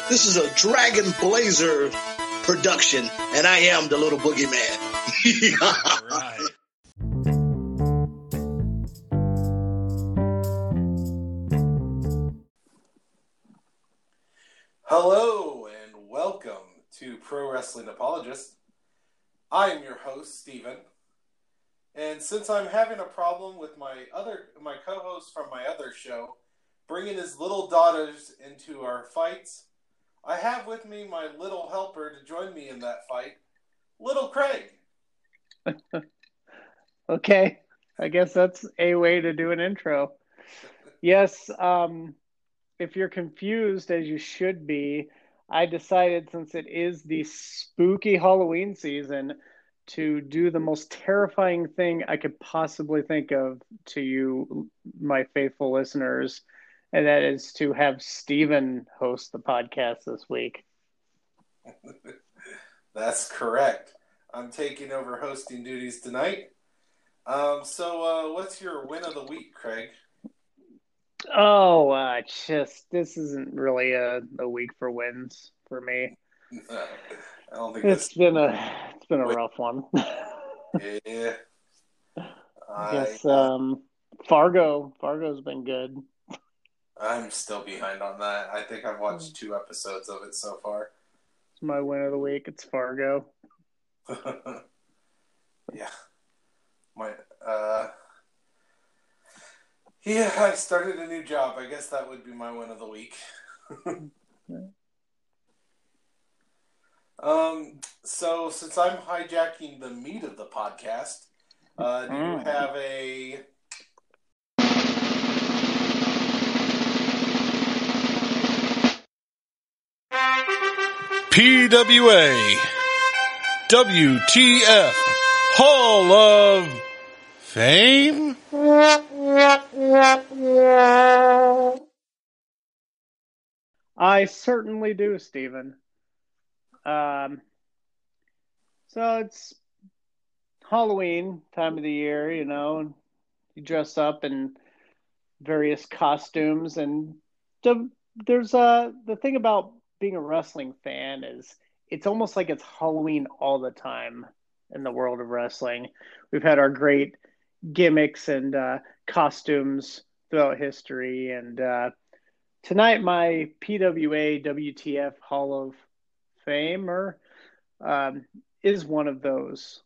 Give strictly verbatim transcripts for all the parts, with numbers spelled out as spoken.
This is a Dragon Blazer production, and I am the little boogeyman. All right. Hello and welcome to Pro Wrestling Apologist. I am your host, Steven. And since I'm having a problem with my other my co-host from my other show bringing his little daughters into our fights, I have with me my little helper to join me in that fight, little Craig. Okay, I guess that's a way to do an intro. Yes, um, if you're confused, as you should be, I decided, since it is the spooky Halloween season, to do the most terrifying thing I could possibly think of to you, my faithful listeners, and that is to have Steven host the podcast this week. That's correct. I'm taking over hosting duties tonight. Um, so, uh, what's your win of the week, Craig? Oh, uh, just this isn't really a, a week for wins for me. I don't think It's this... been a it's been a rough one. Yeah. I guess I, uh, um, Fargo Fargo's been good. I'm still behind on that. I think I've watched two episodes of it so far. It's my win of the week. It's Fargo. Yeah. My uh Yeah, I started a new job. I guess that would be my win of the week. um so since I'm hijacking the meat of the podcast, uh do you Mm. have a P W A W T F Hall of Fame? I certainly do, Stephen. Um, so it's Halloween time of the year, you know. You dress up in various costumes, and the, there's a the thing about being a wrestling fan is it's almost like it's Halloween all the time in the world of wrestling. We've had our great gimmicks and uh, costumes throughout history, and uh, tonight my P W A W T F Hall of Famer um, is one of those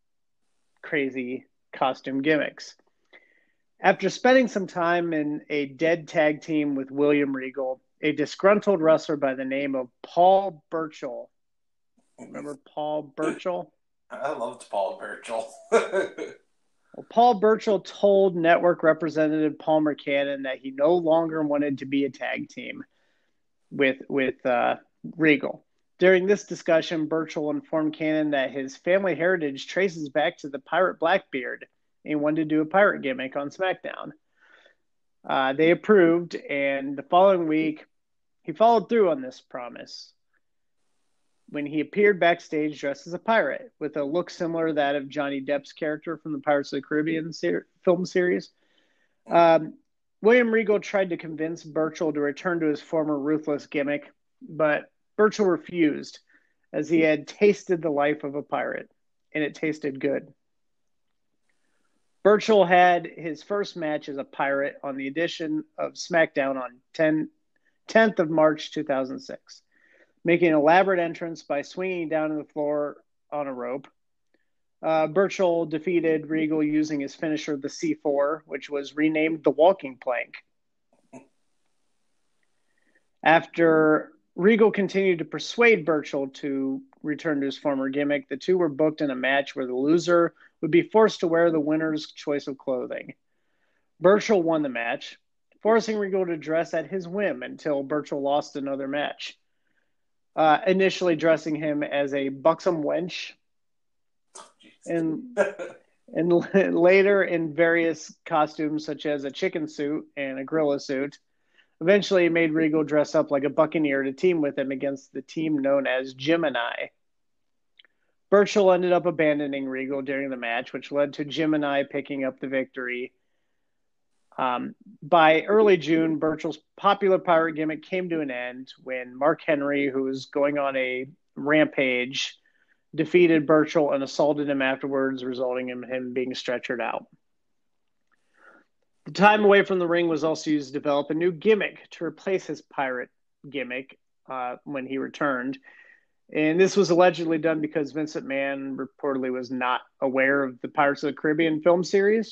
crazy costume gimmicks. After spending some time in a dead tag team with William Regal, a disgruntled wrestler by the name of Paul Burchill. Remember Paul Burchill? I loved Paul Burchill. Well, Paul Burchill told network representative Palmer Cannon that he no longer wanted to be a tag team with with uh, Regal. During this discussion, Burchill informed Cannon that his family heritage traces back to the pirate Blackbeard, and he wanted to do a pirate gimmick on SmackDown. Uh, they approved, and the following week, he followed through on this promise when he appeared backstage dressed as a pirate with a look similar to that of Johnny Depp's character from the Pirates of the Caribbean ser- film series. Um, William Regal tried to convince Burchill to return to his former ruthless gimmick, but Burchill refused, as he had tasted the life of a pirate, and it tasted good. Burchill had his first match as a pirate on the edition of SmackDown on tenth of March two thousand six, making an elaborate entrance by swinging down to the floor on a rope. Uh, Burchill defeated Regal using his finisher, the C four, which was renamed the Walking Plank. After Regal continued to persuade Burchill to return to his former gimmick, the two were booked in a match where the loser would be forced to wear the winner's choice of clothing. Burchill won the match, forcing Regal to dress at his whim until Burchill lost another match, uh, initially dressing him as a buxom wench, and, and later in various costumes such as a chicken suit and a gorilla suit. Eventually, he made Regal dress up like a buccaneer to team with him against the team known as Gemini. Burchill ended up abandoning Regal during the match, which led to Gemini picking up the victory. Um, by early June, Burchell's popular pirate gimmick came to an end when Mark Henry, who was going on a rampage, defeated Burchell and assaulted him afterwards, resulting in him being stretchered out. The time away from the ring was also used to develop a new gimmick to replace his pirate gimmick uh, when he returned. And this was allegedly done because Vince McMahon reportedly was not aware of the Pirates of the Caribbean film series.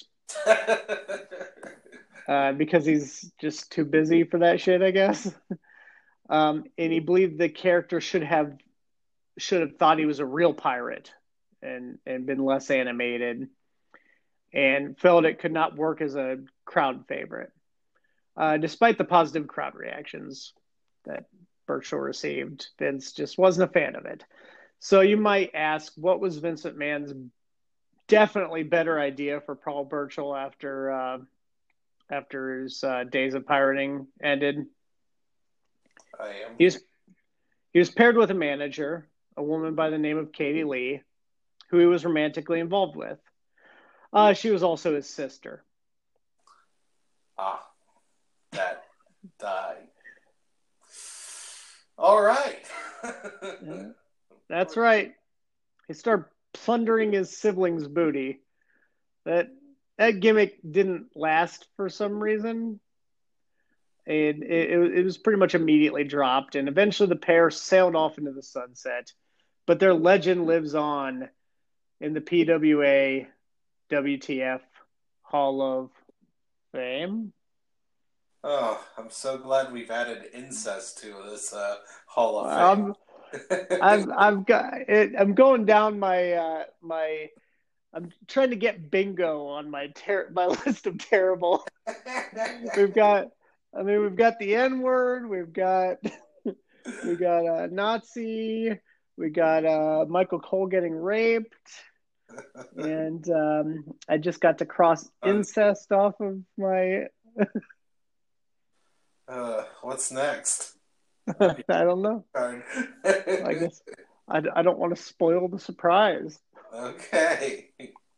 uh, because he's just too busy for that shit, I guess. um, and he believed the character should have should have thought he was a real pirate and, and been less animated, and felt it could not work as a crowd favorite. Uh, despite the positive crowd reactions that Burchell received, Vince just wasn't a fan of it. So you might ask, what was Vince McMahon's definitely better idea for Paul Burchell after uh, after his uh, days of pirating ended? I am. He was, he was paired with a manager, a woman by the name of Katie Lee, who he was romantically involved with. Uh, she was also his sister. Ah, that died. All right. Yeah, that's right. He started plundering his siblings' booty. That that gimmick didn't last for some reason. And it, it, it was pretty much immediately dropped. And eventually the pair sailed off into the sunset. But their legend lives on in the P W A W T F Hall of Fame. Oh, I'm so glad we've added incest to this uh, Hall of Fame. Um, I've I've got it, I'm going down my uh, my. I'm trying to get bingo on my ter- my list of terrible. We've got, I mean, we've got the N word. We've got we got a uh, Nazi. We got uh, Michael Cole getting raped, and um, I just got to cross incest off of my. uh, what's next? I don't know. I guess I, I don't want to spoil the surprise. Okay.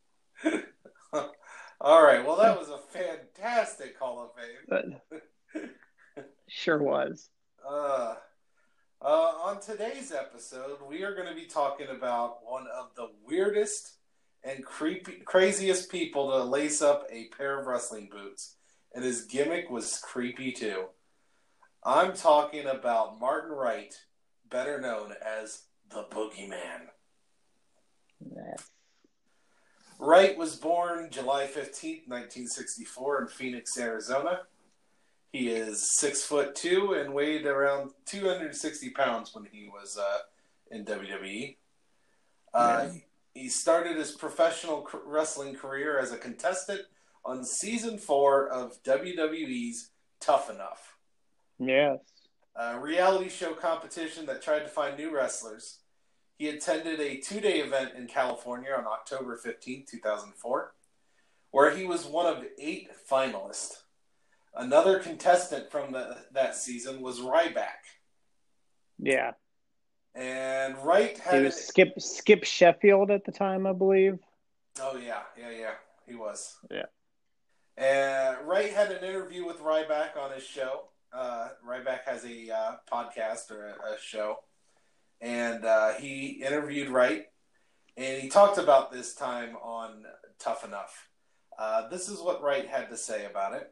All right. Well, that was a fantastic Hall of Fame. Sure was. Uh, uh, on today's episode, we are going to be talking about one of the weirdest and creepy, craziest people to lace up a pair of wrestling boots. And his gimmick was creepy too. I'm talking about Martin Wright, better known as the Boogeyman. Yes. Wright was born July fifteenth, nineteen sixty-four in Phoenix, Arizona. He is six foot two and weighed around two hundred sixty pounds when he was uh, in W W E. Uh, Yeah. He started his professional wrestling career as a contestant on season four of W W E's Tough Enough. Yes. A reality show competition that tried to find new wrestlers. He attended a two-day event in California on October fifteenth, two thousand four, where he was one of eight finalists. Another contestant from the, that season was Ryback. Yeah. And Wright had... He was Skip, Skip Sheffield at the time, I believe. Oh, yeah. Yeah, yeah. He was. Yeah. And Wright had an interview with Ryback on his show. Uh, Ryback has a uh, podcast or a, a show. And uh, he interviewed Wright, and he talked about this time on Tough Enough. Uh, this is what Wright had to say about it.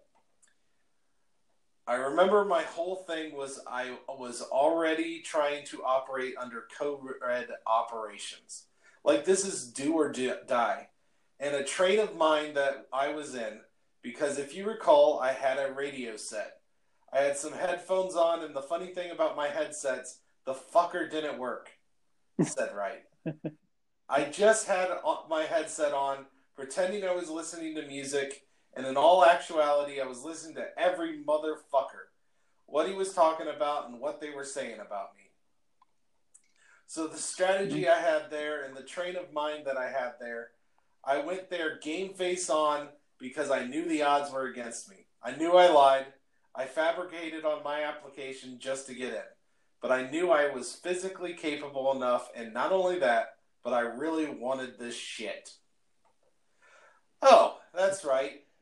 I remember my whole thing was I was already trying to operate under co-ed operations. Like, this is do or die. And a train of mind that I was in, because if you recall, I had a radio set. I had some headphones on, and the funny thing about my headsets, the fucker didn't work, said Wright. I just had my headset on, pretending I was listening to music, and in all actuality, I was listening to every motherfucker, what he was talking about and what they were saying about me. So the strategy I had there and the train of mind that I had there, I went there game face on because I knew the odds were against me. I knew I lied. I fabricated on my application just to get in. But I knew I was physically capable enough, and not only that, but I really wanted this shit. Oh, that's right.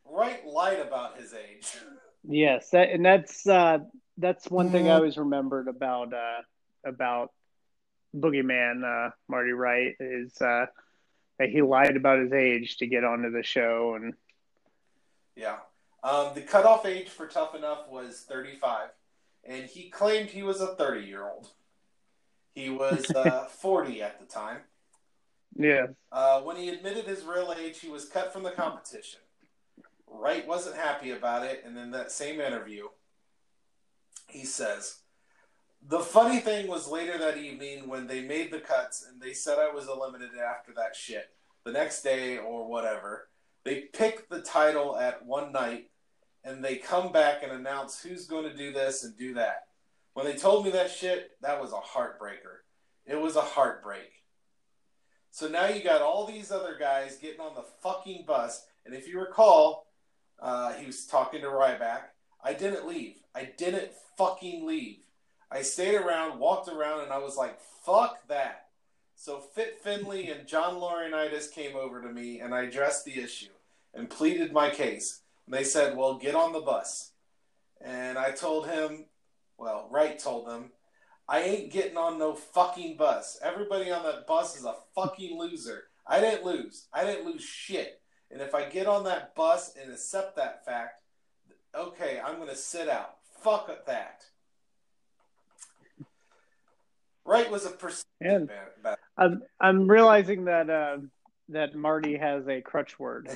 Wright lied about his age. Yes, that, and that's uh, that's one thing I always remembered about uh, about Boogeyman, uh, Marty Wright, is uh, that he lied about his age to get onto the show. And yeah, um, the cutoff age for Tough Enough was thirty-five, and he claimed he was a thirty-year-old. He was uh, forty at the time. Yeah. Uh, when he admitted his real age, he was cut from the competition. Wright wasn't happy about it, and in that same interview, he says, "The funny thing was later that evening when they made the cuts and they said I was eliminated after that shit, the next day or whatever, they picked the title at one night and they come back and announce who's going to do this and do that. When they told me that shit, that was a heartbreaker. It was a heartbreak. So now you got all these other guys getting on the fucking bus, and if you recall, uh, he was talking to Ryback, I didn't leave. I didn't fucking leave. I stayed around, walked around, and I was like, fuck that. So Fit Finley and John Laurinaitis came over to me, and I addressed the issue and pleaded my case. And they said, well, get on the bus. And I told him, well, Wright told them, I ain't getting on no fucking bus. Everybody on that bus is a fucking loser. I didn't lose. I didn't lose shit. And if I get on that bus and accept that fact, okay, I'm going to sit out. Fuck that. Wright was a persistent bad. I'm I'm realizing that uh, that Marty has a crutch word.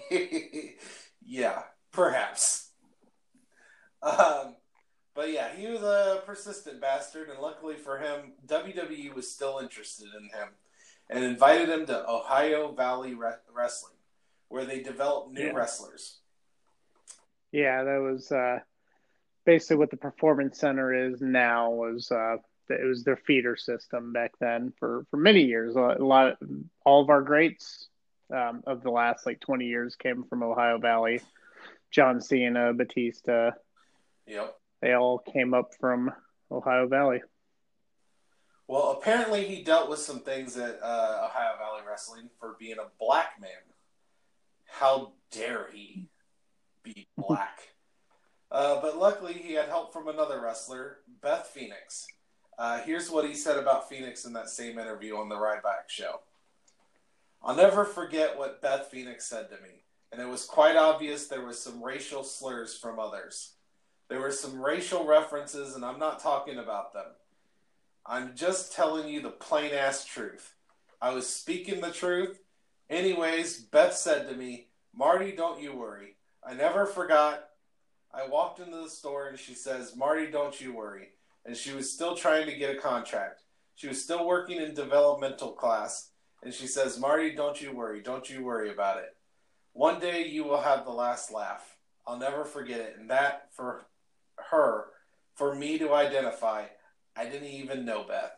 Yeah, perhaps. Um, but yeah, he was a persistent bastard, and luckily for him, W W E was still interested in him and invited him to Ohio Valley Re- Wrestling, where they developed new yeah. wrestlers. Yeah, that was uh, basically what the Performance Center is now. Was uh, it was their feeder system back then for, for many years. A lot, of, all of our greats um, of the last like twenty years came from Ohio Valley. John Cena, Batista. Yep. They all came up from Ohio Valley. Well, apparently he dealt with some things at uh, Ohio Valley Wrestling for being a black man. How dare he be black? uh, but luckily he had help from another wrestler, Beth Phoenix. Uh, here's what he said about Phoenix in that same interview on the Ryback show. I'll never forget what Beth Phoenix said to me, and it was quite obvious there was some racial slurs from others. There were some racial references, and I'm not talking about them. I'm just telling you the plain-ass truth. I was speaking the truth. Anyways, Beth said to me, Marty, don't you worry. I never forgot. I walked into the store, and she says, Marty, don't you worry. And she was still trying to get a contract. She was still working in developmental class, and she says, Marty, don't you worry. Don't you worry about it. One day you will have the last laugh. I'll never forget it. And that, for her, for me to identify, I didn't even know Beth.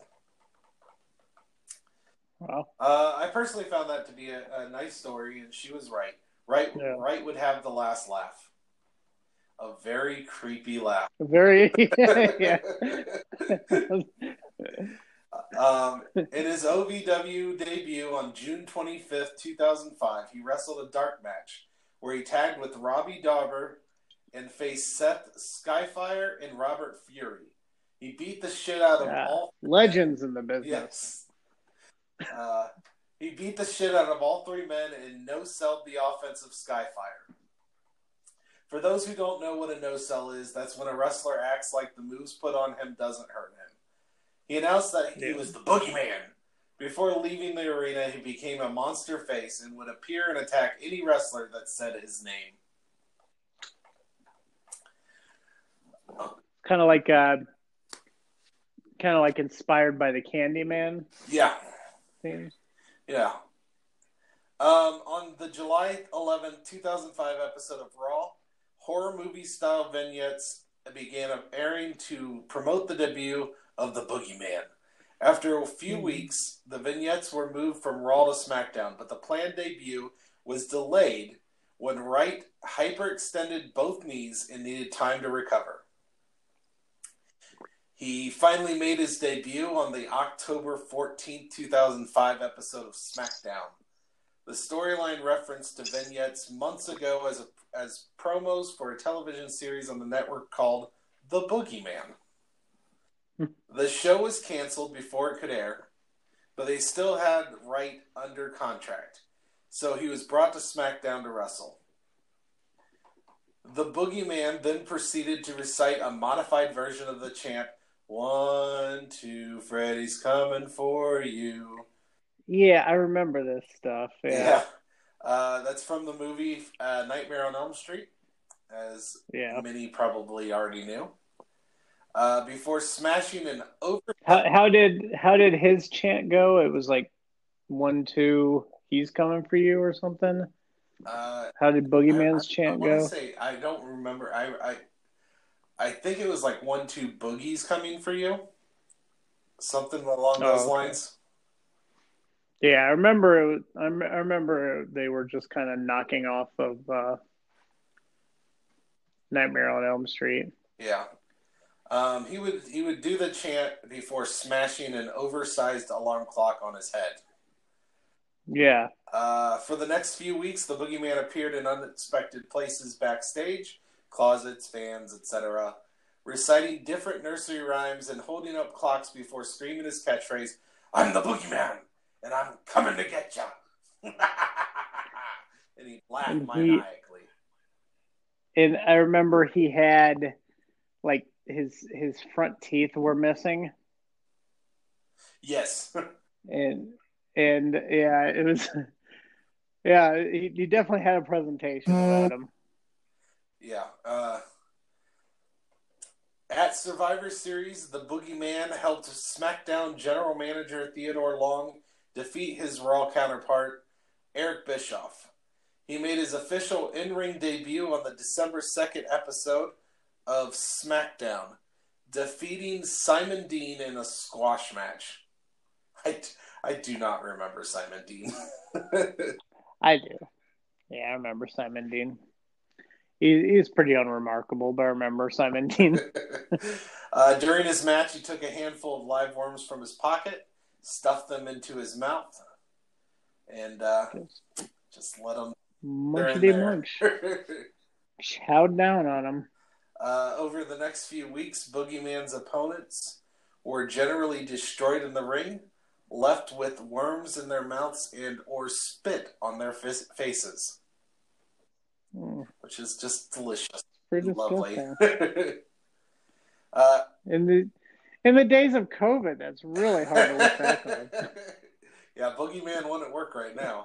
Wow. Uh, I personally found that to be a, a nice story, and she was right. Right, Yeah. Wright would have the last laugh. A very creepy laugh. Very, yeah. um, in his O V W debut on June twenty-fifth, two thousand five, he wrestled a dark match where he tagged with Robbie Dauber and faced Seth Skyfire and Robert Fury. He beat the shit out of Yeah. all legends in the business. Yes. Uh, he beat the shit out of all three men and no-selled the offensive Skyfire. For those who don't know what a no-sell is, that's when a wrestler acts like the moves put on him doesn't hurt him. He announced that he Yeah. was the Boogeyman. Before leaving the arena, he became a monster face and would appear and attack any wrestler that said his name. Kind of like, uh, kind of like inspired by the Candyman Yeah. theme. Yeah. Um, on the July eleventh, two thousand five episode of Raw, horror movie style vignettes began airing to promote the debut of the Boogeyman. After a few mm-hmm. weeks, the vignettes were moved from Raw to SmackDown, but the planned debut was delayed when Wright hyperextended both knees and needed time to recover. He finally made his debut on the October fourteenth, two thousand five episode of SmackDown. The storyline reference to vignettes months ago as a as promos for a television series on the network called The Boogeyman. The show was canceled before it could air, but they still had Wright under contract, so he was brought to SmackDown to wrestle. The Boogeyman then proceeded to recite a modified version of the chant, "One, two, Freddy's coming for you." Yeah, I remember this stuff. Yeah. Yeah. Uh, that's from the movie uh, Nightmare on Elm Street, as Yeah. many probably already knew. Uh, before smashing an over... How, how did how did his chant go? It was like one, two, he's coming for you or something. Uh, How did Boogeyman's I, I, chant I go? want to say, I don't remember. I, I I think it was like one, two, boogies coming for you. Something along Oh, those okay. lines. Yeah, I remember. It was, I, rem- I remember they were just kind of knocking off of uh, Nightmare on Elm Street. Yeah. Um, he would he would do the chant before smashing an oversized alarm clock on his head. Yeah. Uh, for the next few weeks, the Boogeyman appeared in unexpected places backstage, closets, fans, et cetera, reciting different nursery rhymes and holding up clocks before screaming his catchphrase, "I'm the Boogeyman, and I'm coming to get ya!" And he laughed And he- maniacally. And I remember he had, like, his his front teeth were missing. Yes. And, and yeah, it was, yeah, he, he definitely had a presentation about him. Yeah. Uh, at Survivor Series, the Boogeyman helped SmackDown General Manager Theodore Long defeat his Raw counterpart, Eric Bischoff. He made his official in-ring debut on the December second episode of SmackDown, defeating Simon Dean in a squash match. I, I do not remember Simon Dean. I do. Yeah, I remember Simon Dean. He, he's pretty unremarkable, but I remember Simon Dean. uh, during his match, he took a handful of live worms from his pocket, stuffed them into his mouth, and uh, Just just let them munchity munch. Chowed down on him. Uh, over the next few weeks, Boogeyman's opponents were generally destroyed in the ring, left with worms in their mouths and or spit on their f- faces, Mm, which is just delicious. pretty Lovely. disgusting. uh, In the in the days of COVID, that's really hard to look back on. Yeah, Boogeyman wouldn't work right now.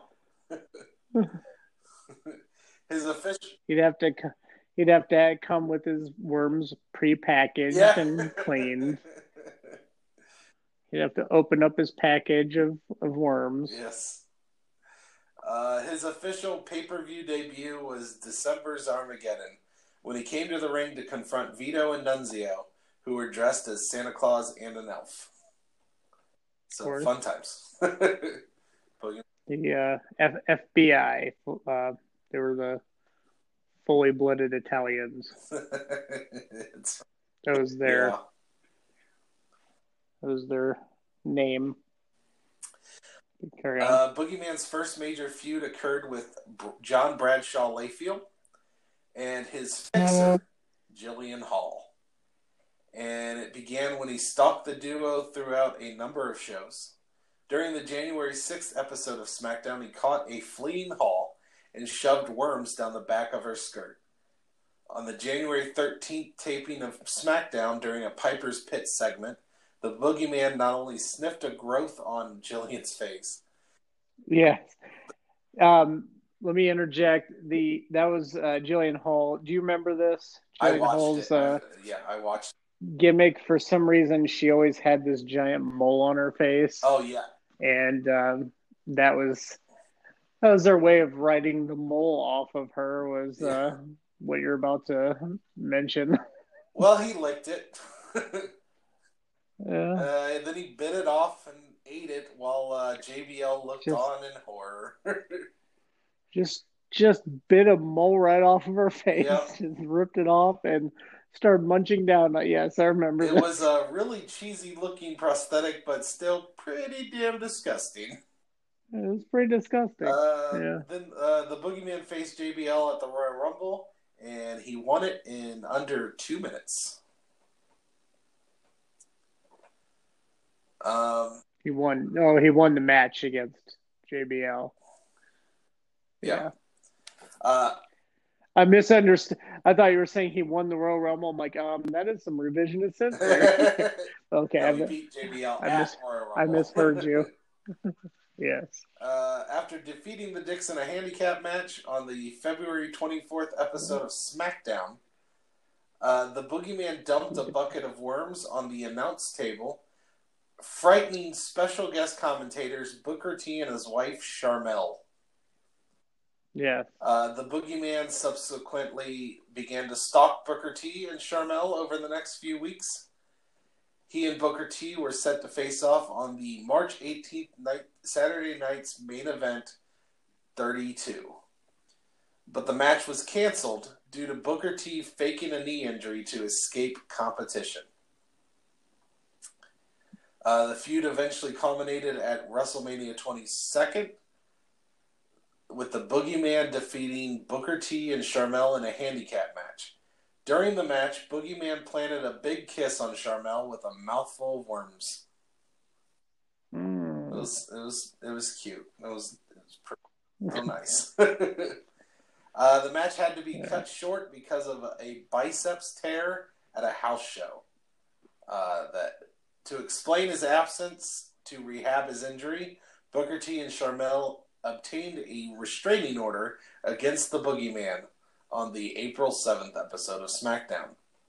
His official... He'd have to co- he'd have to come with his worms prepackaged Yeah. and cleaned. He'd have to open up his package of, of worms. Yes. Uh, his official pay-per-view debut was December's Armageddon, when he came to the ring to confront Vito and Nunzio, who were dressed as Santa Claus and an elf. So, Course. fun times. The uh, F- FBI, uh, they were the fully blooded Italians. It's, That was their yeah. that was their name. Carry on. Uh, Boogeyman's first major feud occurred with B- John Bradshaw Layfield and his fixer, Jillian Hall. And it began when he stalked the duo throughout a number of shows. During the January sixth episode of SmackDown, he caught a fleeing Hall and shoved worms down the back of her skirt. On the January thirteenth taping of SmackDown during a Piper's Pit segment, the Boogeyman not only sniffed a growth on Jillian's face. Yes. Um, let me interject. The that was uh, Jillian Hall. Do you remember this? I Jillian watched Hall's it. uh, I, yeah, I watched gimmick. For some reason, she always had this giant mole on her face. Oh, yeah. And um, that was that was their way of writing the mole off of her. Was Yeah. uh, what you're about to mention? Well, he licked it. Yeah. Uh, and then he bit it off and ate it while uh, J B L looked Just- on in horror. just just bit a mole right off of her face, Yep. just ripped it off and started munching down. Yes, I remember It that. was a really cheesy looking prosthetic, but still pretty damn disgusting. It was pretty disgusting. Uh, yeah. Then uh, the Boogeyman faced J B L at the Royal Rumble, and he won it in under two minutes. Um, He won. Oh, he won the match against J B L. yeah. Yeah. Uh, I misunderstood. I thought you were saying he won the Royal Rumble. I'm like, um, that is some revisionist history. okay, no, I, he beat J B L I, at mis- Royal Rumble. I misheard you. yes. Uh, after defeating the Dicks in a handicap match on the February twenty-fourth episode of SmackDown, uh, the Boogeyman dumped a bucket of worms on the announce table, frightening special guest commentators Booker T and his wife, Sharmell. Yeah. Uh, the Boogeyman subsequently began to stalk Booker T and Sharmell over the next few weeks. He and Booker T were set to face off on the March eighteenth night, Saturday night's main event, thirty-two. But the match was canceled due to Booker T faking a knee injury to escape competition. Uh, the feud eventually culminated at WrestleMania twenty-second, with the Boogeyman defeating Booker T and Sharmell in a handicap match. During the match, Boogeyman planted a big kiss on Sharmell with a mouthful of worms. Mm. It was it was it was cute. It was it was pretty real nice. uh, the match had to be Yeah. cut short because of a biceps tear at a house show. Uh, that to explain his absence to rehab his injury, Booker T and Sharmell obtained a restraining order against the Boogeyman on the April seventh episode of SmackDown.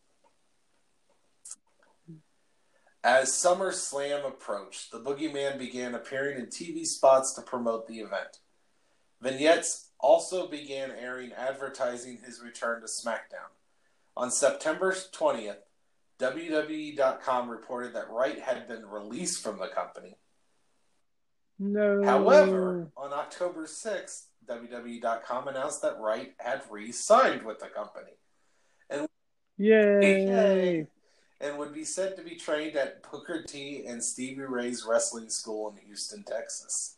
As SummerSlam approached, the Boogeyman began appearing in T V spots to promote the event. Vignettes also began airing advertising his return to SmackDown. On September twentieth, W W E dot com reported that Wright had been released from the company. No. However, on October sixth, W W E dot com announced that Wright had re-signed with the company. And Yay. and would be said to be trained at Booker T and Stevie Ray's wrestling school in Houston, Texas.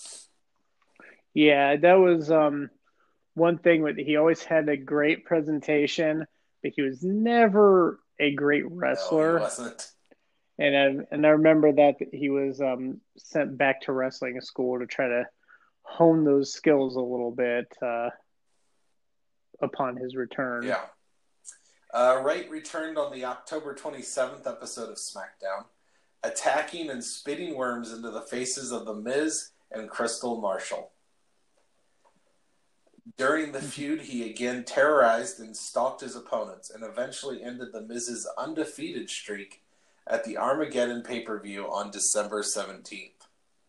Yeah, that was um one thing with he always had a great presentation, but he was never a great wrestler. No, he wasn't. And I, and I remember that he was um, sent back to wrestling school to try to hone those skills a little bit uh, upon his return. Yeah. Uh, Wright returned on the October twenty-seventh episode of SmackDown, attacking and spitting worms into the faces of The Miz and Crystal Marshall. During the feud, he again terrorized and stalked his opponents and eventually ended The Miz's undefeated streak at the Armageddon pay-per-view on December seventeenth.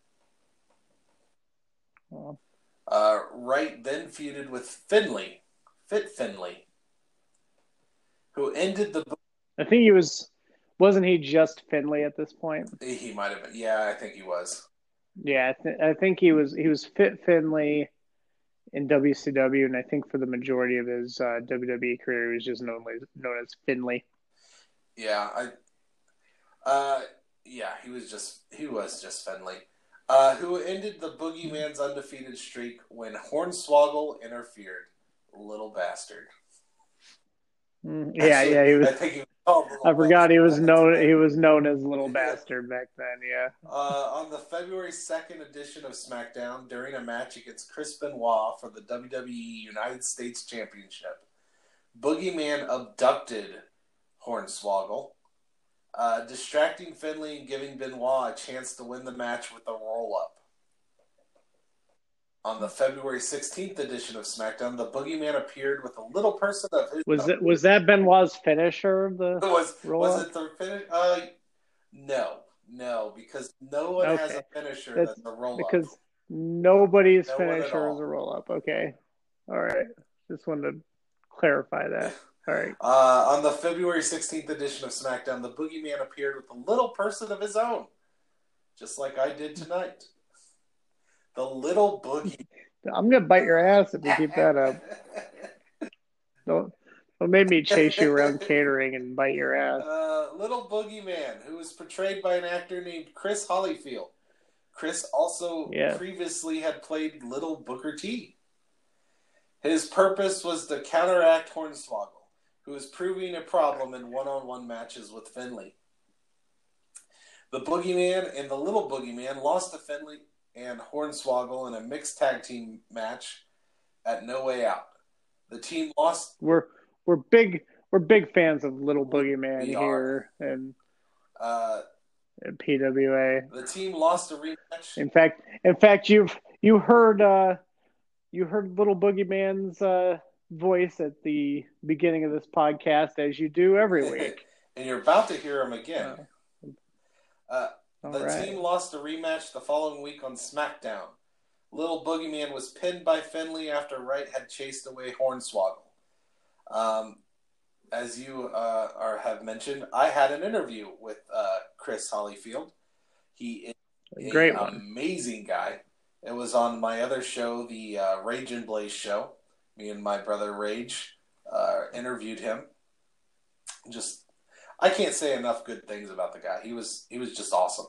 Well, Uh, Wright then feuded with Finlay, Fit Finlay, who ended the... I think he was, wasn't he just Finlay at this point? He might have been. Yeah, I think he was. Yeah, I, th- I think he was he was Fit Finlay in W C W, and I think for the majority of his uh, W W E career, he was just known as, known as Finlay. Yeah, I... Uh, yeah, he was just he was just Finlay, uh, who ended the Boogeyman's undefeated streak when Hornswoggle interfered. Little bastard. Mm, yeah, Actually, yeah, he was. I think he was called Little I forgot he was Bastard. known. He was known as Little Yeah. Bastard back then. Yeah. Uh, on the February second edition of SmackDown, during a match against Chris Benoit for the W W E United States Championship, Boogeyman abducted Hornswoggle, Uh, distracting Finlay and giving Benoit a chance to win the match with a roll-up. On the February sixteenth edition of SmackDown, the Boogeyman appeared with a little person of his Was own. it was that Benoit's finisher? The was roll-up? was it the finish? Uh, no, no, because no one has Okay. a finisher That's- that's, a roll-up. because nobody's No one at finisher all. is a roll up. Okay, all right. Just wanted to clarify that. All right. Uh, on the February sixteenth edition of SmackDown, the Boogeyman appeared with a little person of his own, just like I did tonight. The little boogie. I'm gonna bite your ass if you keep that up. Don't don't make me chase you around catering and bite your ass. Uh, little boogeyman, who was portrayed by an actor named Chris Hollyfield, Chris also Yeah. previously had played Little Booker T. His purpose was to counteract Hornswoggle, who was proving a problem in one-on-one matches with Finley. The Boogeyman and the Little Boogeyman lost to Finley and Hornswoggle in a mixed tag team match at No Way Out. The team lost. We're we're big we're big fans of Little Boogeyman We here and, Uh, and P W A. the team lost a rematch. In fact, in fact, you've you heard uh, you heard Little Boogeyman's uh, voice at the beginning of this podcast, as you do every week. And you're about to hear him again. Uh, All the right. team lost a rematch the following week on SmackDown. Little Boogeyman was pinned by Finley after Wright had chased away Hornswoggle. Um, as you uh, are, have mentioned, I had an interview with uh, Chris Hollyfield. He is A a great one. amazing guy. It was on my other show, the uh, Rage and Blaze show. Me and my brother Rage uh, interviewed him. Just, I can't say enough good things about the guy. He was he was just awesome.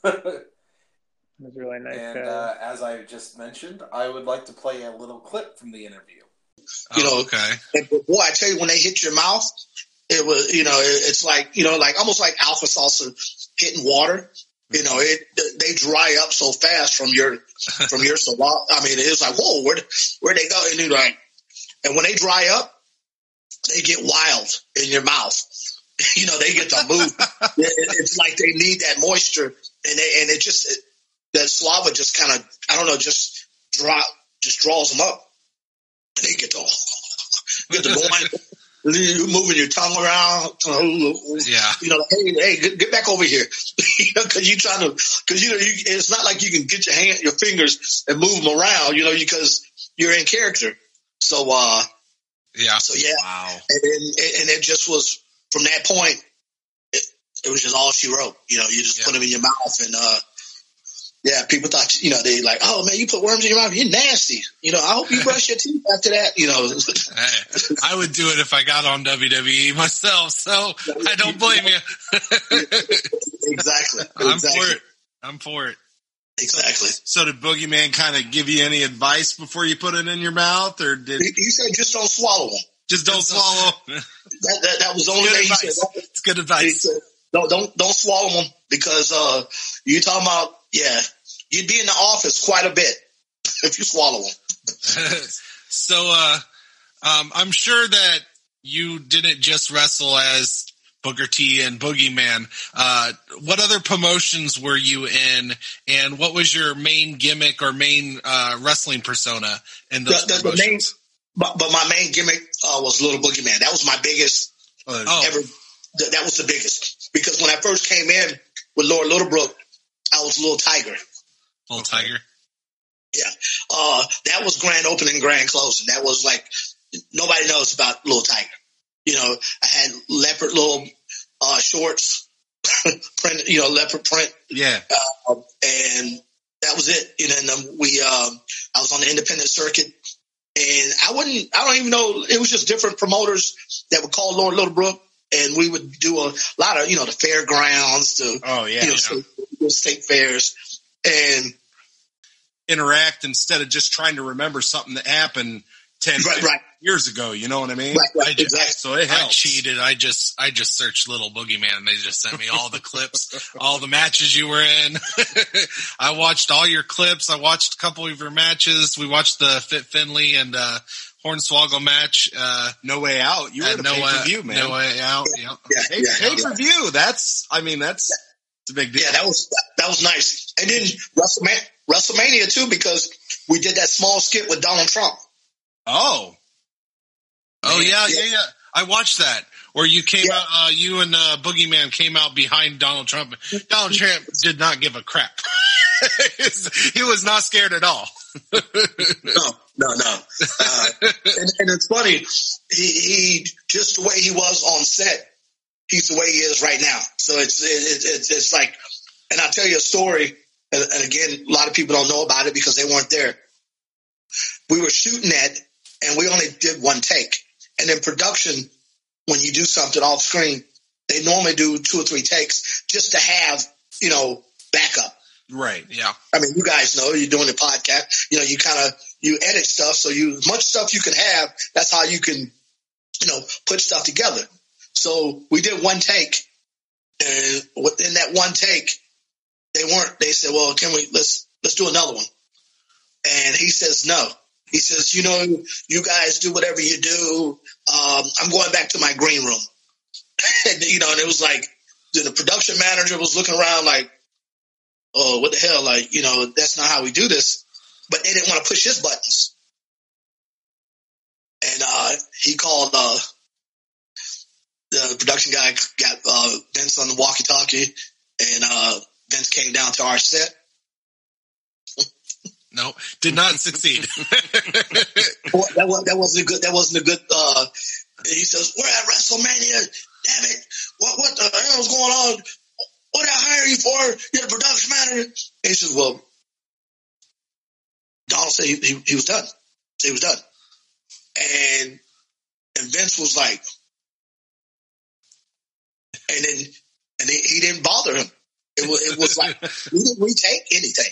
It was a really nice And guy. uh, as I just mentioned, I would like to play a little clip from the interview. You know, Oh, okay. And boy, I tell you, when they hit your mouth, it was, you know, it, it's like, you know, like almost like alpha salsa hitting water. You know, it they dry up so fast from your from your saliva. I mean, it was like, whoa, where where they go? And you like, and when they dry up, they get wild in your mouth. You know, they get to move. It- it's like they need that moisture, and they and it just it, that saliva just kind of, I don't know, just drop, just draws them up. And they get to get to going. You moving your tongue around, Yeah. you know, hey, hey, get, get back over here, you know, because you trying to, because you know, you, it's not like you can get your hand, your fingers, and move them around, you know, because you're in character. So, uh, Yeah. so yeah, Wow. and then, and it just was from that point, it, it was just all she wrote. You know, you just Yeah. put them in your mouth, and uh, yeah, people thought, you know, they like, oh man, you put worms in your mouth, you're nasty. You know, I hope you brush your teeth after that. You know. Hey, I would do it if I got on W W E myself, so I don't blame you. Exactly. I'm exactly. for it. I'm for it. Exactly. So did Boogeyman kind of give you any advice before you put it in your mouth, or did He, he said, just don't swallow them. just don't swallow? That, that, that was the only Good thing he advice. said. It's good He advice. said, don't, don't, don't swallow them because, uh, you talking about, yeah, you'd be in the office quite a bit if you swallow them. So, uh, um, I'm sure that you didn't just wrestle as Booker T and Boogeyman. Uh, what other promotions were you in, and what was your main gimmick or main uh, wrestling persona in those The- the- the promotions? But, but my main gimmick uh, was Little Boogeyman. That was my biggest Oh, ever. Th- that was the biggest because when I first came in with Lord Littlebrook, I was Little Tiger. Little Tiger. Yeah, uh, that was grand opening, grand closing. That was like nobody knows about Little Tiger. You know, I had leopard little uh, shorts, print. You know, leopard print, Yeah. uh, and that was it. You know, and then we, um, I was on the independent circuit, and I wouldn't. I don't even know. It was just different promoters that would call Lord Littlebrook, and we would do a lot of, you know, the fairgrounds, the Oh yeah. you know, state, state fairs, and Interact instead of just trying to remember something that happened ten right, right, years ago. You know what I mean? right, right, I just- exactly. So it I helps. cheated. I just I just searched Little Boogeyman, and they just sent me all the clips, all the matches you were in. I watched all your clips. I watched a couple of your matches. We watched the Fit Finley and uh, Hornswoggle match. Uh, No Way Out. You were at at a no pay way, per view, man. No way out. Yeah. Yeah, Pay yeah, yeah. per view. That's. I mean, that's. It's a big deal. Yeah, that was that was nice. And then WrestleMania, WrestleMania too, because we did that small skit with Donald Trump. Oh. Oh yeah, Yeah. yeah, yeah. I watched that where you came Yeah. out. Uh, you and uh, Boogeyman came out behind Donald Trump. Donald Trump did not give a crap. He was not scared at all. No, no, no. Uh, and, and it's funny, he, he just the way he was on set, he's the way he is right now. So it's it, it, it's like, and I'll tell you a story. And, and again, a lot of people don't know about it because they weren't there. We were shooting that, and we only did one take. And in production, when you do something off screen, they normally do two or three takes just to have, you know, backup. Right. Yeah. I mean, you guys know you're doing the podcast. You know, you kind of you edit stuff, so you as much stuff you can have. That's how you can, you know, put stuff together. So we did one take, and within that one take, they weren't. They said, "Well, can we let's let's do another one?" And he says, "No." He says, "You know, you guys do whatever you do. Um, I'm going back to my green room." And, you know, and it was like the production manager was looking around like, "Oh, what the hell? Like, you know, that's not how we do this." But they didn't want to push his buttons. And uh, he called uh, the production guy, got uh, Vince on the walkie-talkie, and uh, Vince came down to our set. No, did not succeed. Well, that, was, that wasn't a good. That wasn't a good. Uh, he says, "We're at WrestleMania. Damn it! What what the hell is going on? What did I hire you for? You're the production manager." And he says, "Well, Donald said he, he, he was done. So he was done." And and Vince was like, and then and he, he didn't bother him. It was it was like we didn't retake anything.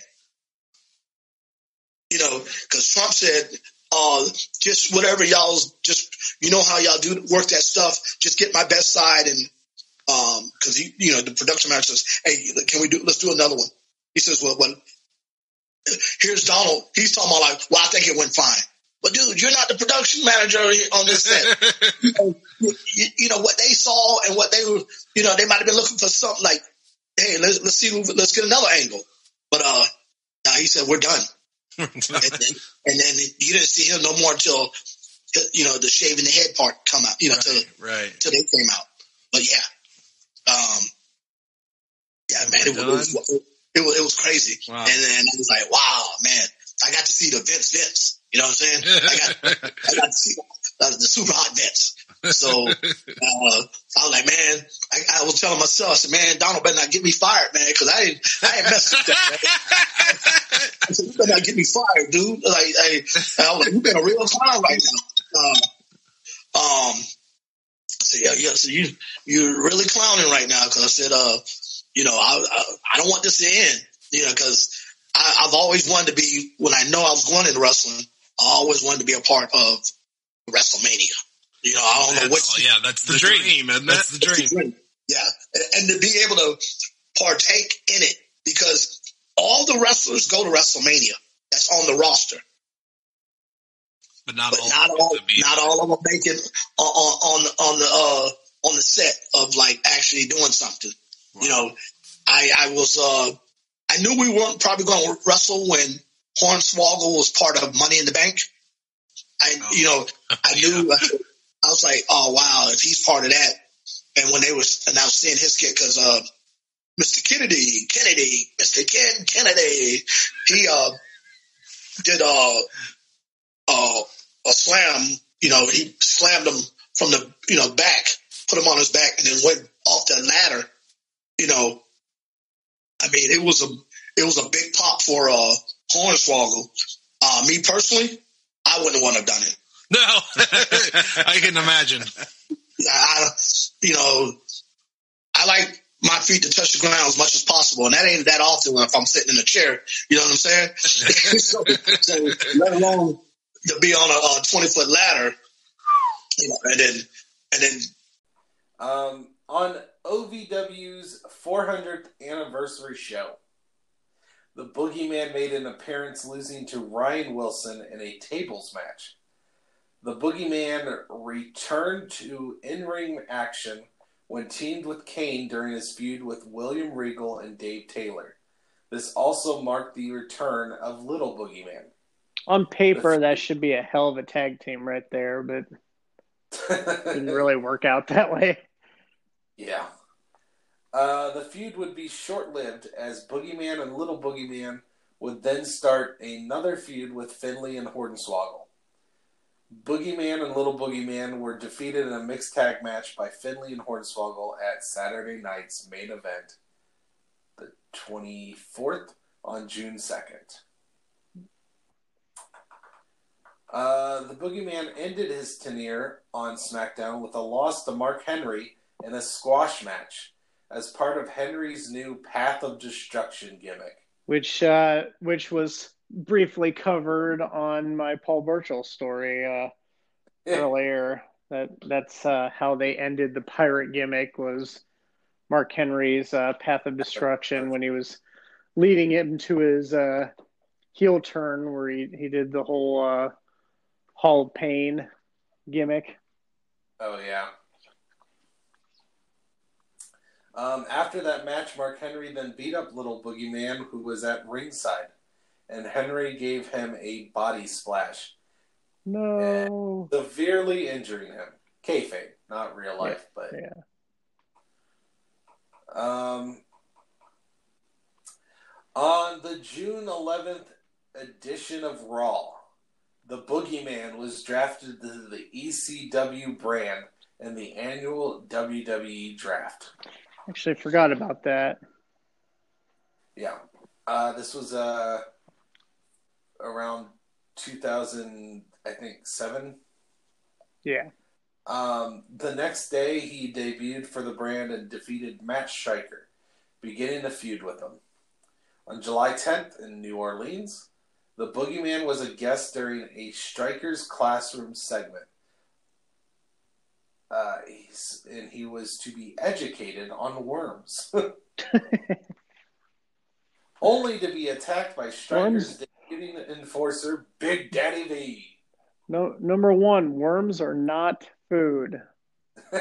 You know, because Trump said, uh, just whatever y'all's, just, you know how y'all do work that stuff, just get my best side. And, um, cause he, you know, the production manager says, "Hey, can we do, let's do another one." He says, well, well, here's Donald. He's talking about like, "Well, I think it went fine." But dude, you're not the production manager on this set. you, know, you, you know, what they saw and what they were, you know, they might've been looking for something like, "Hey, let's, let's see, let's get another angle." But, uh, now he said, "We're done." and, then, and then you didn't see him no more until, you know, the shaving the head part come out, you know, right, till, right. till they came out. But yeah, um, yeah, man, it, it, was, it, it was it was crazy. Wow. And then I was like, wow, man, I got to see the Vince Vince. You know what I'm saying? I got I got to see the, the super hot Vince. So uh, I was like, man, I, I was telling myself, I said, man, Donald better not get me fired, man, because I ain't I ain't messing with that. Man. I said, "You better not get me fired, dude." Like, I, I was like, "You've been a real clown right now." Um, um so yeah, yeah. So you you're really clowning right now, because I said, uh, you know, I, I I don't want this to end, you know, because I've always wanted to be, when I know I was going into wrestling, I always wanted to be a part of WrestleMania. You know, I don't that's, know what. Oh, yeah, that's the, the dream. dream isn't that's, that's the dream. dream. Yeah, and, and to be able to partake in it, because all the wrestlers go to WrestleMania. That's on the roster, but not but all. Not all. Not all of them make it on on on the uh, on the set of like actually doing something. Wow. You know, I I was uh, I knew we weren't probably going to wrestle when Hornswoggle was part of Money in the Bank. I oh. you know I knew. Yeah. I was like, oh wow, if he's part of that. And when they were, and I was seeing his kid, because uh, Mister Kennedy, Kennedy, Mister Ken Kennedy, he uh, did uh, uh, a slam. You know, he slammed him from the you know back, put him on his back, and then went off the ladder. You know, I mean, it was a it was a big pop for uh, Hornswoggle. Uh, me personally, I wouldn't want to have done it. No, I can imagine. I, you know, I like my feet to touch the ground as much as possible, and that ain't that often if I'm sitting in a chair. You know what I'm saying? so, so let alone to be on a twenty foot ladder, you know, and then and then. Um, on O V W's four hundredth anniversary show, the Boogeyman made an appearance, losing to Ryan Wilson in a tables match. The Boogeyman returned to in-ring action when teamed with Kane during his feud with William Regal and Dave Taylor. This also marked the return of Little Boogeyman. On paper, the... that should be a hell of a tag team right there, but it didn't really work out that way. Yeah. Uh, the feud would be short-lived, as Boogeyman and Little Boogeyman would then start another feud with Finlay and Hornswoggle. Boogeyman and Little Boogeyman were defeated in a mixed tag match by Finlay and Hornswoggle at Saturday night's main event, the twenty-fourth on June second. Uh, the Boogeyman ended his tenure on SmackDown with a loss to Mark Henry in a squash match as part of Henry's new Path of Destruction gimmick. which uh, which was briefly covered on my Paul Burchill story uh, earlier. That that's uh, how they ended the pirate gimmick, was Mark Henry's uh, Path of Destruction, when he was leading him to his uh, heel turn, where he, he did the whole uh, Hall of Pain gimmick. Oh, yeah. Um, after that match, Mark Henry then beat up Little Boogeyman, who was at ringside, and Henry gave him a body splash. No. Severely injuring him. Kayfabe, not real life, yeah. but... Yeah. Um, on the June eleventh edition of Raw, the Boogeyman was drafted to the E C W brand in the annual W W E draft. Actually, forgot about that. Yeah. Uh, this was uh, around two thousand, I think, seven. Yeah. Um, the next day, he debuted for the brand and defeated Matt Striker, beginning a feud with him. On July tenth in New Orleans, the Boogeyman was a guest during a Striker's Classroom segment. Uh, he's, and he was to be educated on worms. Only to be attacked by Striker's debuting enforcer, Big Daddy V. No, number one, worms are not food. uh,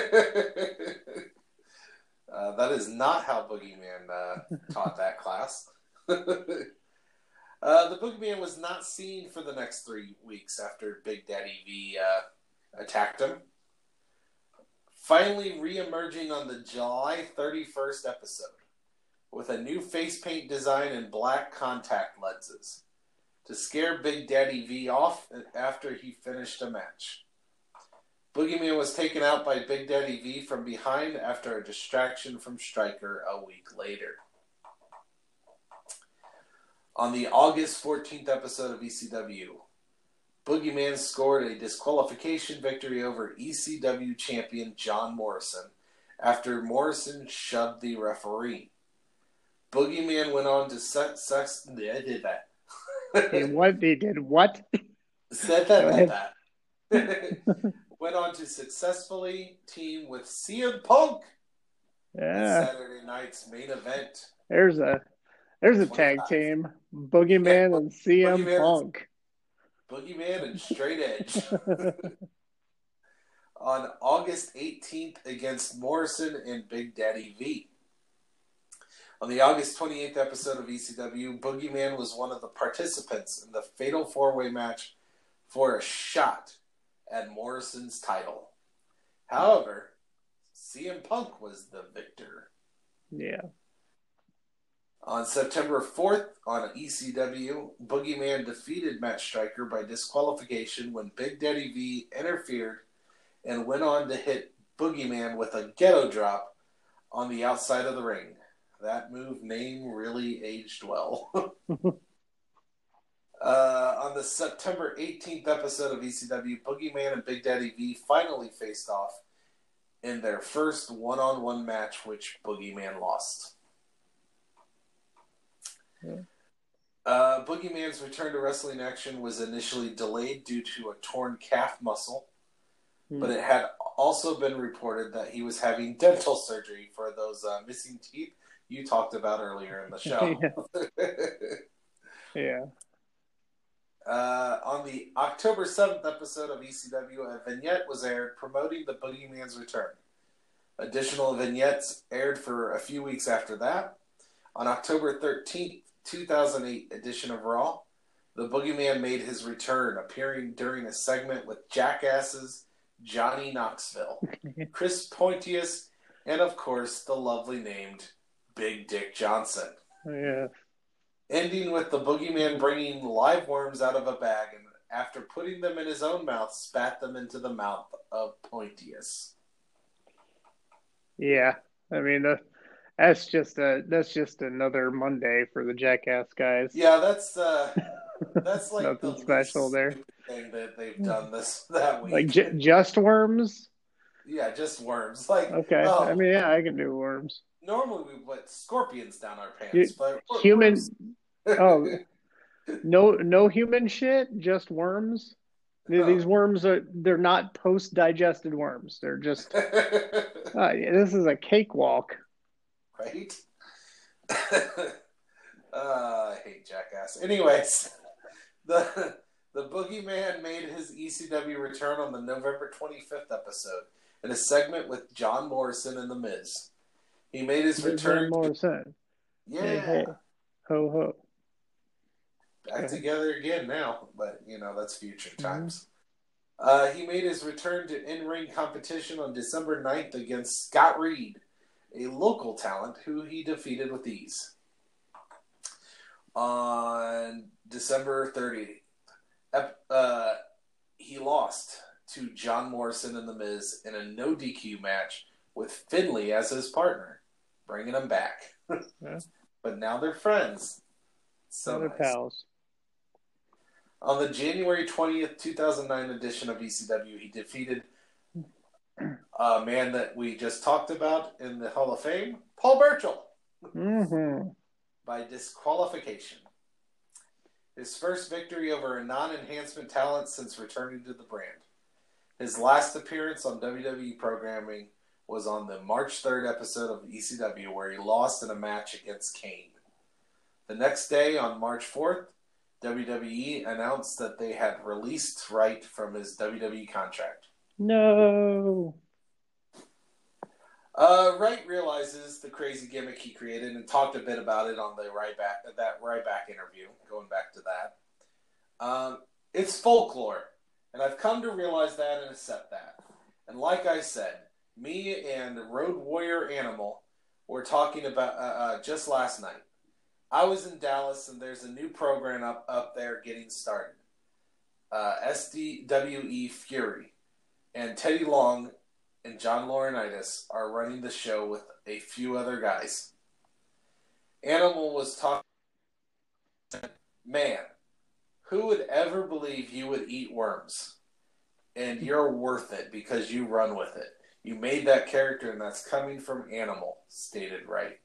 that is not how Boogeyman uh, taught that class. uh, the Boogeyman was not seen for the next three weeks after Big Daddy V uh, attacked him. Finally re-emerging on the July thirty-first episode with a new face paint design and black contact lenses to scare Big Daddy V off after he finished a match. Boogeyman was taken out by Big Daddy V from behind after a distraction from Striker a week later. On the August fourteenth episode of E C W, Boogeyman scored a disqualification victory over E C W champion John Morrison after Morrison shoved the referee. Boogeyman went on to sex... sex I did that. And what? They did what? Said that like that. Went on to successfully team with C M Punk yeah. in Saturday night's main event. There's a there's a tag team. Boogeyman yeah, and C M Boogeyman, Punk. Boogeyman and Straight Edge. On August eighteenth against Morrison and Big Daddy V. On the August twenty-eighth episode of E C W, Boogeyman was one of the participants in the Fatal four-way match for a shot at Morrison's title. However, C M Punk was the victor. Yeah. On September fourth on E C W, Boogeyman defeated Matt Striker by disqualification when Big Daddy V interfered and went on to hit Boogeyman with a ghetto drop on the outside of the ring. That move name really aged well. Uh, on the September eighteenth episode of E C W, Boogeyman and Big Daddy V finally faced off in their first one-on-one match, which Boogeyman lost. Yeah. Uh, Boogeyman's return to wrestling action was initially delayed due to a torn calf muscle, mm. but it had also been reported that he was having dental surgery for those uh, missing teeth you talked about earlier in the show. yeah. yeah. Uh, on the October seventh episode of E C W, a vignette was aired promoting the Boogeyman's return. Additional vignettes aired for a few weeks after that. On October thirteenth, two thousand eight edition of Raw, the Boogeyman made his return, appearing during a segment with Jackasses, Johnny Knoxville, Chris Pontius, and of course the lovely named Big Dick Johnson. Yeah. Ending with the Boogeyman bringing live worms out of a bag and, after putting them in his own mouth, spat them into the mouth of Pontius. Yeah, I mean uh, that's just a that's just another Monday for the Jackass guys. Yeah, that's uh, that's like nothing the special there. Thing that they've done this that week. Like j- just worms. Yeah, just worms. Like okay, oh, I mean yeah, I can do worms. normally we put scorpions down our pants, You, but human. Oh, no, no human shit. Just worms. Oh. These worms are. They're not post-digested worms. They're just. Uh, this is a cakewalk. Right? uh, I hate Jackass. Anyways, the the Boogeyman made his E C W return on the November twenty-fifth episode in a segment with John Morrison and The Miz. He made his There's return. John Morrison. Yeah. Hey, hey. Ho ho. Back together again now, but you know that's future times. Mm-hmm. Uh, he made his return to in-ring competition on December ninth against Scott Reed, a local talent who he defeated with ease. On December thirtieth, uh, he lost to John Morrison and The Miz in a no D Q match with Finlay as his partner, bringing him back. Yeah. But now they're friends. So They're nice. pals. On the January twentieth, two thousand nine edition of E C W, he defeated a man that we just talked about in the Hall of Fame, Paul Burchill, Mm-hmm. by disqualification. His first victory over a non-enhancement talent since returning to the brand. His last appearance on W W E programming was on the March third episode of E C W, where he lost in a match against Kane. The next day, on March fourth, W W E announced that they had released Wright from his W W E contract. No. Uh, Wright realizes the crazy gimmick he created and talked a bit about it on the Ryback that Ryback interview. Going back to that, um, it's folklore, and I've come to realize that and accept that. And like I said, me and Road Warrior Animal were talking about uh, uh, just last night. I was in Dallas, and there's a new program up up there getting started. Uh, S D W E Fury, and Teddy Long and John Laurinaitis are running the show with a few other guys. Animal was talking, man, who would ever believe you would eat worms? And you're worth it because you run with it. You made that character, and that's coming from Animal, stated Wright.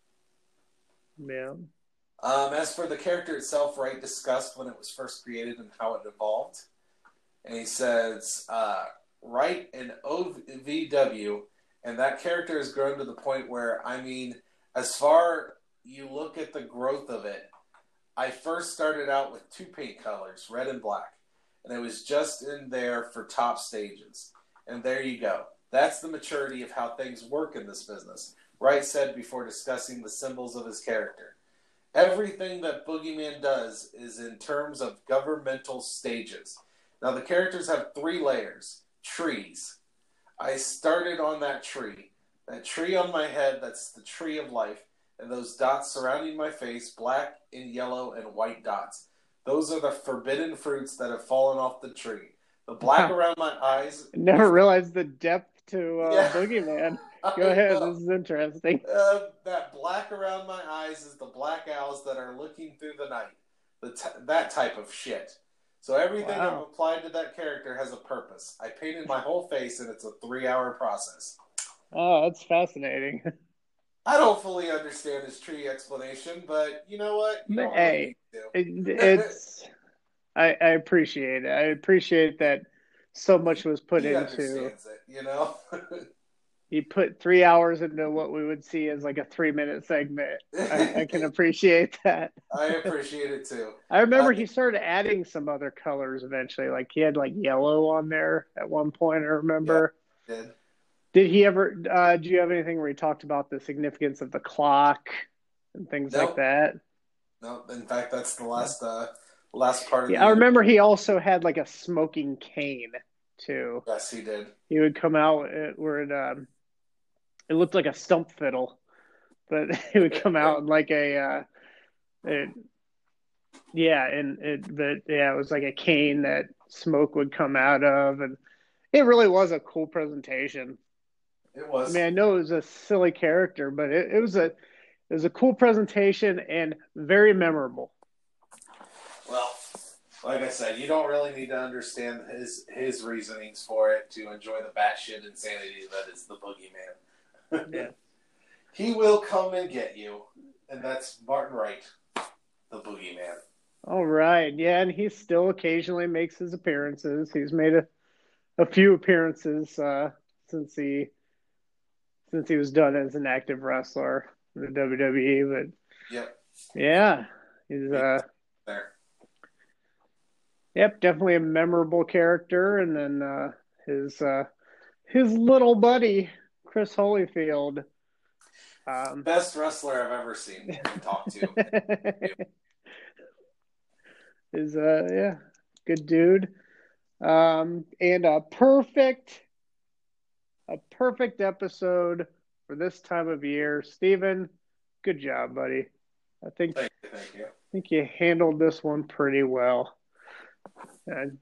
Yeah. Um, as for the character itself, Wright discussed when it was first created and how it evolved. And he says, uh, Wright and O V W, and that character has grown to the point where, I mean, as far you look at the growth of it, I first started out with two paint colors, red and black, and it was just in there for top stages. And there you go. That's the maturity of how things work in this business. Wright said before discussing the symbols of his character. Everything that Boogeyman does is in terms of governmental stages. Now, the characters have three layers. Trees. I started on that tree. That tree on my head, that's the tree of life. And those dots surrounding my face, black and yellow and white dots. Those are the forbidden fruits that have fallen off the tree. The black Huh. around my eyes. Never realized the depth to uh, Yeah. Boogeyman. I Go ahead. know. This is interesting. Uh, that black around my eyes is the black owls that are looking through the night. The t- that type of shit. So everything Wow. I've applied to that character has a purpose. I painted my whole face, and it's a three-hour process. Oh, that's fascinating. I don't fully understand his tree explanation, but you know what? You don't Hey, really need to. it, it's. I, I appreciate it. I appreciate that so much was put he into. understands it, you know? He put three hours into what we would see as like a three-minute segment. I, I can appreciate that. I appreciate it, too. I remember I- he started adding some other colors eventually. Like he had like yellow on there at one point. I remember. Did. Did he ever? Uh, do you have anything where he talked about the significance of the clock and things Nope. like that? No, in fact, that's the last uh, last part of Yeah, the I remember he also had like a smoking cane too. Yes, he did. He would come out at- where it um, it looked like a stump fiddle, but he would come out in like a uh, it, yeah, and it but yeah, it was like a cane that smoke would come out of, and it really was a cool presentation. It I was. mean, I know it was a silly character, but it, it was a it was a cool presentation and very memorable. Well, like I said, you don't really need to understand his his reasonings for it to enjoy the batshit insanity that is the Boogeyman. Yeah. He will come and get you, and that's Martin Wright, the Boogeyman. All right, yeah, and he still occasionally makes his appearances. He's made a, a few appearances uh, since he since he was done as an active wrestler in the W W E. But yep, yeah, he's uh, there. Yep, definitely a memorable character, and then uh, his uh, his little buddy Chris Holyfield. Um, Best wrestler I've ever seen and talked to. is uh yeah, good dude. Um, and a perfect a perfect episode for this time of year. Steven, good job, buddy. I think Thank you, thank you. I think you handled this one pretty well. And,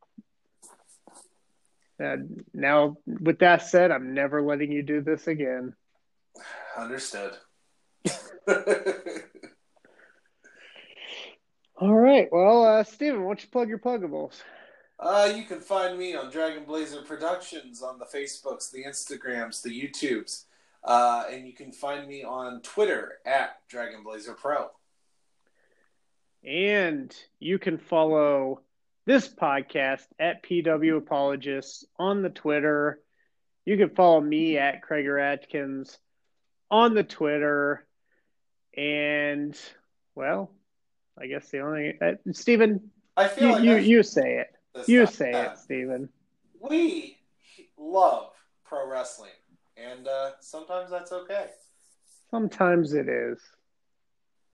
and now, with that said, I'm never letting you do this again. Understood. All right. Well, uh, Steven, why don't you plug your pluggables? Uh, you can find me on Dragon Blazer Productions on the Facebooks, the Instagrams, the YouTubes. Uh, and you can find me on Twitter at Dragon Blazer Pro. And you can follow this podcast at P W Apologists on the Twitter. You can follow me at Craiger Atkins on the Twitter. And, well, I guess the only uh, Steven, I feel you, like you, I you say it. this You time. say Yeah. it, Steven. We love pro wrestling, and uh, sometimes that's okay. Sometimes it is.